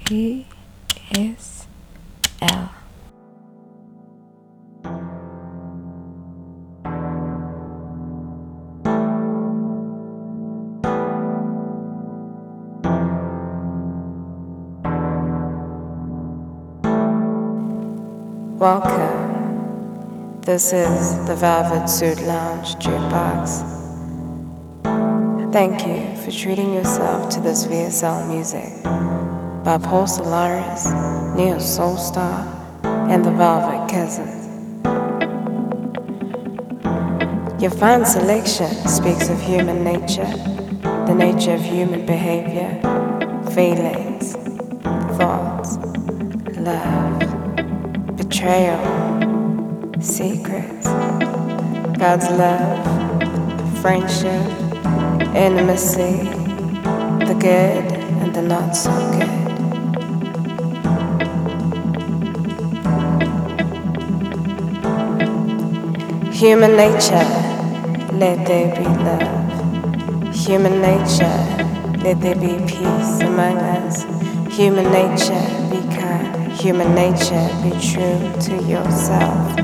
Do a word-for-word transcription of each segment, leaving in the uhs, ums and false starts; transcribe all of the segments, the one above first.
V S L. Welcome. This is the Velvet Suit Lounge Jukebox. Thank you for treating yourself to this V S L music by Paul Solaris, Neo Soulstar, and the Velvet Cousins. Your fine selection speaks of human nature, the nature of human behavior, feelings, thoughts, love, betrayal, secrets, God's love, friendship, intimacy, the good and the not so good. Human nature, let there be love. Human nature, let there be peace among us. Human nature, be kind. Human nature, be true to yourself.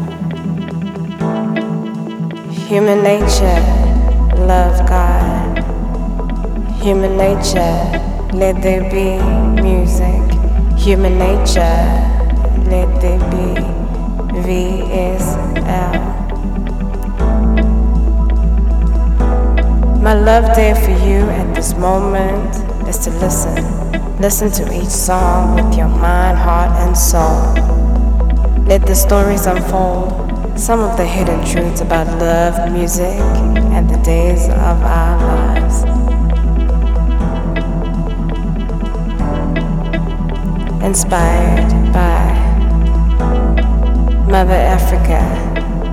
Human nature, love God. Human nature, let there be music. Human nature, let there be V S L. My love there for you at this moment is to listen. Listen to each song with your mind, heart, and soul. Let the stories unfold, some of the hidden truths about love, music, and the days of our lives. Inspired by Mother Africa.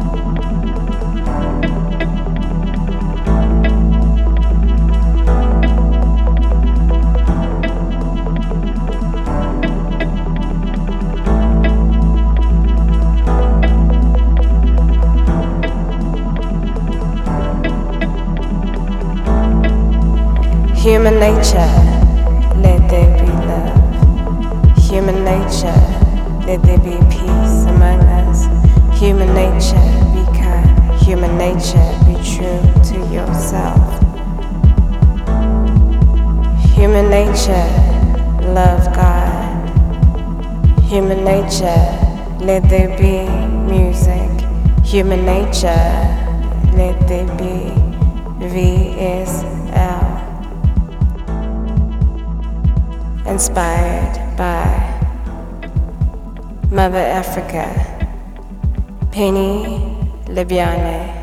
Human nature, let there be love. Human nature, let there be peace among us. Human nature, be kind. Human nature, be true to yourself. Human nature, love God. Human nature, let there be music. Human nature, let there be V S L. Inspired by Mother Africa, Penny Libyane.